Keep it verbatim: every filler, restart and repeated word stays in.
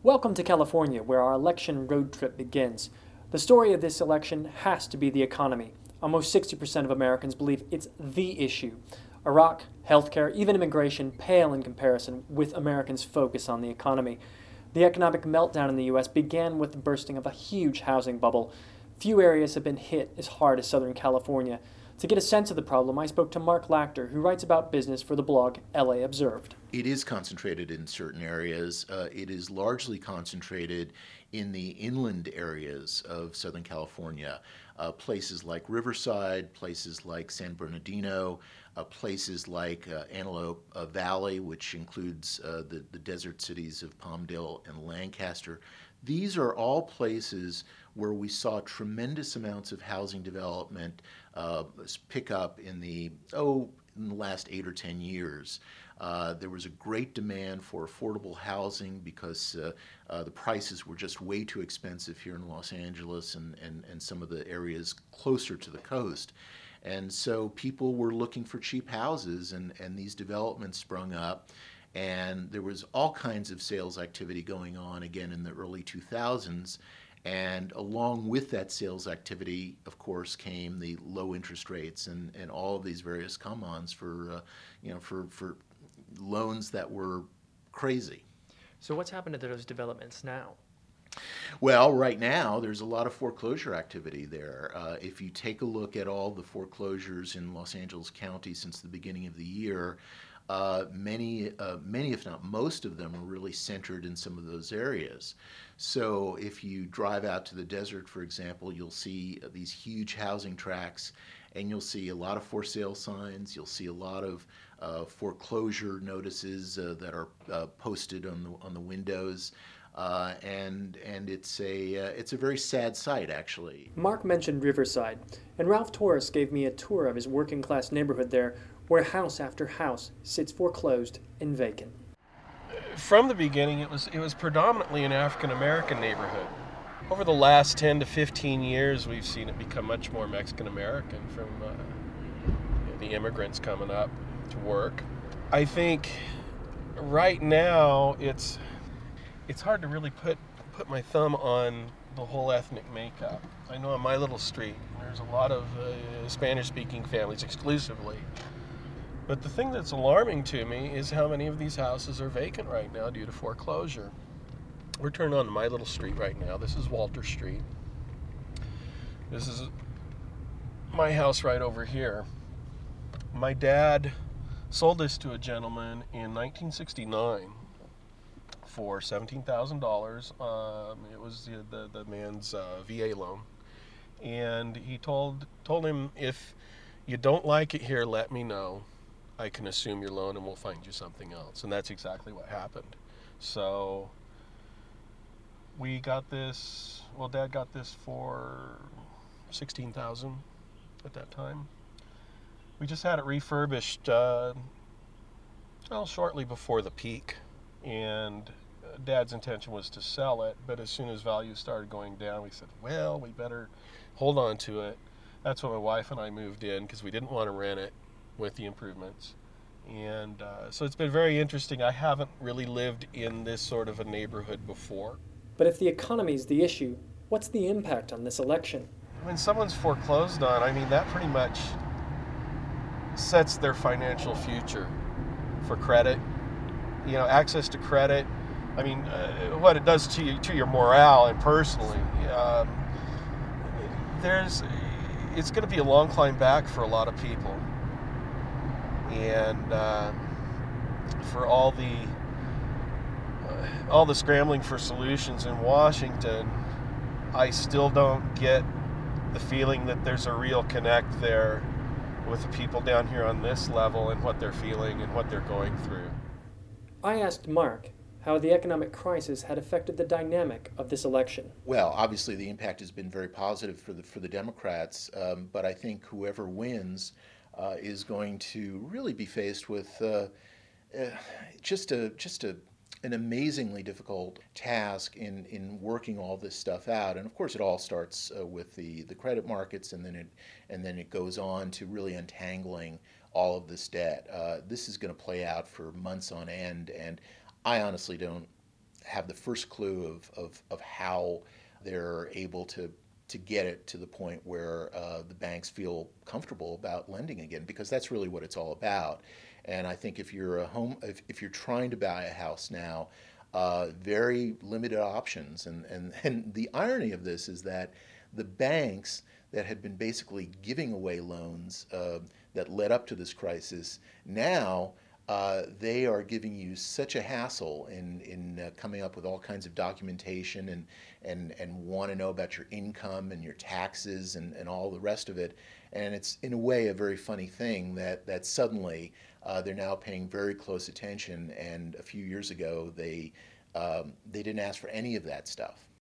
Welcome to California, where our election road trip begins. The story of this election has to be the economy. Almost sixty percent of Americans believe it's the issue. Iraq, healthcare, even immigration pale in comparison with Americans' focus on the economy. The economic meltdown in the U S began with the bursting of a huge housing bubble. Few areas have been hit as hard as Southern California. To get a sense of the problem, I spoke to Mark Lachter, who writes about business for the blog L A Observed. It is concentrated in certain areas. Uh, it is largely concentrated in the inland areas of Southern California, uh, places like Riverside, places like San Bernardino, uh, places like uh, Antelope uh, Valley, which includes uh, the, the desert cities of Palmdale and Lancaster. These are all places where we saw tremendous amounts of housing development uh, pick up in the, oh, in the last eight or ten years. Uh, there was a great demand for affordable housing because uh, uh, the prices were just way too expensive here in Los Angeles and, and, and some of the areas closer to the coast. And so people were looking for cheap houses, and, and these developments sprung up. And there was all kinds of sales activity going on again in the early two thousands. And along with that sales activity, of course, came the low interest rates and, and all of these various come-ons for, uh, you know, for, for loans that were crazy. So what's happened to those developments now? Well, right now, there's a lot of foreclosure activity there. Uh, if you take a look at all the foreclosures in Los Angeles County since the beginning of the year, Uh, many, uh, many, if not most of them, are really centered in some of those areas. So if you drive out to the desert, for example, you'll see these huge housing tracts, and you'll see a lot of for sale signs. You'll see a lot of uh, foreclosure notices uh, that are uh, posted on the on the windows. Uh, and and it's a uh, it's a very sad sight, actually. Mark mentioned Riverside, and Ralph Torres gave me a tour of his working class neighborhood there, where house after house sits foreclosed and vacant. From the beginning, it was it was predominantly an African American neighborhood. Over the last ten to fifteen years, we've seen it become much more Mexican American from uh, you know, the immigrants coming up to work. I think right now it's it's hard to really put put my thumb on the whole ethnic makeup. I know on my little street, there's a lot of uh, Spanish-speaking families exclusively. But the thing that's alarming to me is how many of these houses are vacant right now due to foreclosure. We're turned on to my little street right now. This is Walter Street. This is my house right over here. My dad sold this to a gentleman in nineteen sixty-nine for seventeen thousand dollars. Um, it was the, the, the man's uh, V A loan. And he told told him, if you don't like it here, let me know. I can assume your loan and we'll find you something else. And that's exactly what happened. So we got this, well, Dad got this for sixteen thousand dollars at that time. We just had it refurbished uh, well, shortly before the peak. And Dad's intention was to sell it, but as soon as values started going down, we said, well, we better hold on to it. That's when my wife and I moved in, because we didn't want to rent it with the improvements. And uh, so it's been very interesting. I haven't really lived in this sort of a neighborhood before. But if the economy is the issue, what's the impact on this election? When someone's foreclosed on, I mean, that pretty much sets their financial future for credit. You know, access to credit. I mean, uh, what it does to you, to your morale and personally. Um, there's, it's going to be a long climb back for a lot of people. And uh, for all the uh, all the scrambling for solutions in Washington, I still don't get the feeling that there's a real connect there with the people down here on this level and what they're feeling and what they're going through. I asked Mark how the economic crisis had affected the dynamic of this election. Well, obviously the impact has been very positive for the for the Democrats, um, but I think whoever wins uh, is going to really be faced with uh, uh, just a just a an amazingly difficult task in in working all this stuff out. And of course, it all starts uh, with the the credit markets, and then it and then it goes on to really untangling all of this debt. Uh, this is going to play out for months on end, and I honestly don't have the first clue of, of, of how they're able to to get it to the point where uh, the banks feel comfortable about lending again, because that's really what it's all about. And I think if you're a home, if, if you're trying to buy a house now, uh, very limited options. And, and, and the irony of this is that the banks that had been basically giving away loans uh, that led up to this crisis, now uh, they are giving you such a hassle in, in uh, coming up with all kinds of documentation and, and, and want to know about your income and your taxes and, and all the rest of it. And it's, in a way, a very funny thing that, that suddenly uh, they're now paying very close attention. And a few years ago, they, um, they didn't ask for any of that stuff.